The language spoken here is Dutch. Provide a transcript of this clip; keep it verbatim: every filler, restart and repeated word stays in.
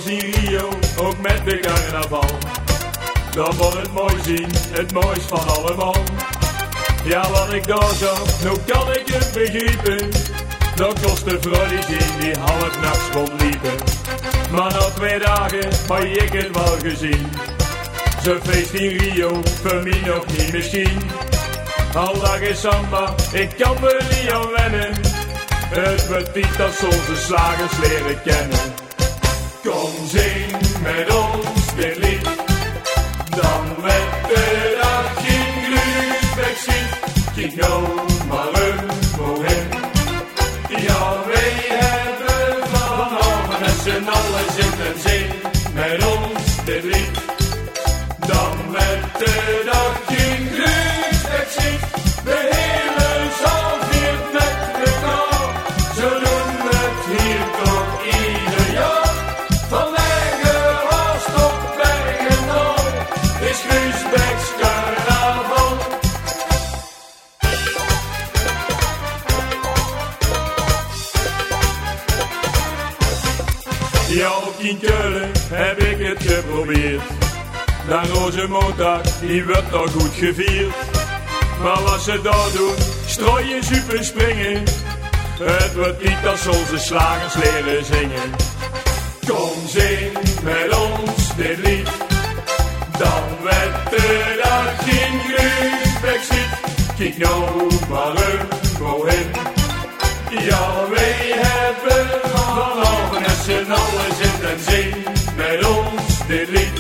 was in Rio, ook met de carnaval. Dat was het mooi zien, het mooist van allemaal. Ja, wat ik daar zag, nou kan ik het begrijpen. Dat kostte vrolijk in die half nachts rondliepen. Maar na twee dagen had ik het wel gezien. Zo'n feest in Rio, voor mij nog niet misschien. Al dag is samba, ik kan me niet aan wennen. Het wordt niet als onze slagers leren kennen. Kom zing met ons dit lied, dan met de dag geen gruusbek ziet. Kijk nou maar een bohem. Ja, wij hebben vanavond met z'n allen zitten zing met ons dit lied. Dan met de dag geen gruusbek ziet. De hele zaal viert met elkaar. Zo doen we het hier toch ieder jaar. Van Leggen was tot Bergen-op is Gruusbeks carnaval. Ja, ook in Keulen heb ik het geprobeerd. De Rozenmontag, die wordt toch goed gevierd. Maar wat ze daar doen, strooien, super springen. Het wordt niet als onze slagers leren zingen. Kom zing met ons dit lied. Dan met de dag geen Gruusbek ziet. Kijk nou maar een bohem. Ja, wij hebben vanavond met z'n allen zitten zing met ons dit lied.